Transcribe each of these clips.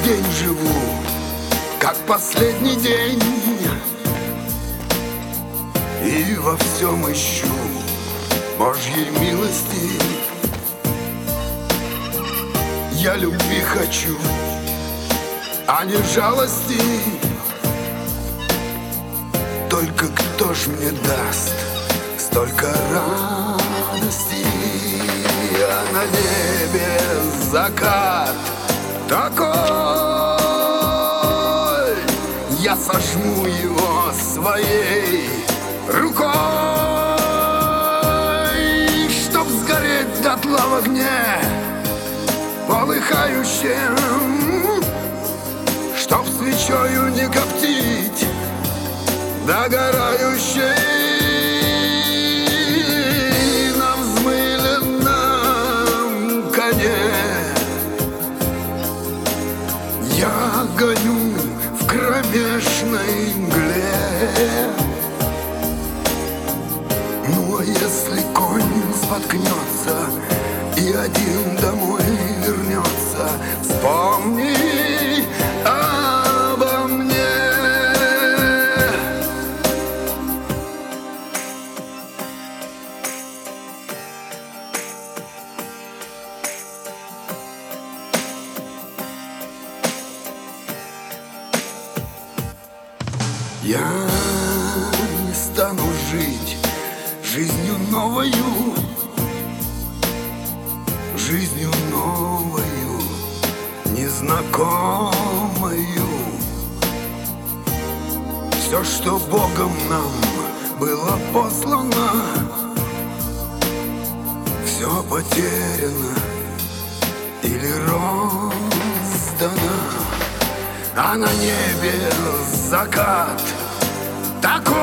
день живу, как последний день, и во всем ищу Божьей милости. Я любви хочу, а не жалости. Только кто ж мне даст столько радости? А на небе закат такой, я сожму его своей рукой, чтоб сгореть дотла в огне полыхающем, чтоб свечою не коптить догорающей на взмыленном коне. Я гоню в кромешной мгле. Ну а если конь споткнется и один домой вернется, вспомни обо мне. Я не стану жить жизнью новою, жизнью новою, незнакомою. Все, что Богом нам было послано, все потеряно или роздано. А на небе закат такой,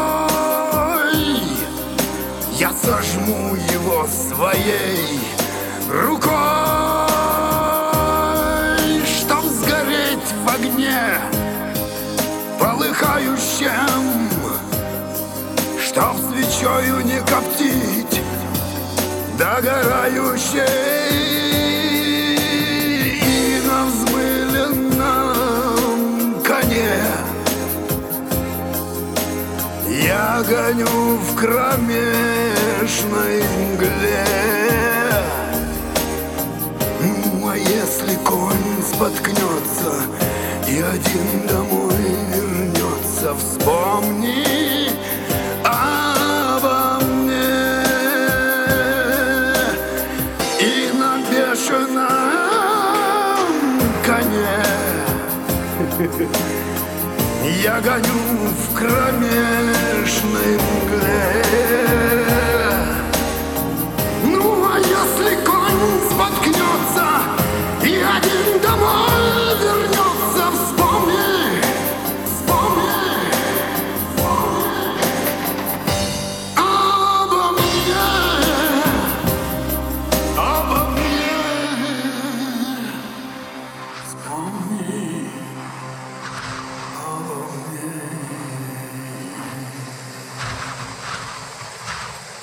я сожму его своей рукой, чтоб сгореть в огне полыхающем, чтоб свечою не коптить догорающей и на взмыленном коне. Я гоню в кромешной мгле. Ну а если конь споткнется и один домой вернется, вспомни обо мне. И на бешеном коне я гоню в кромешной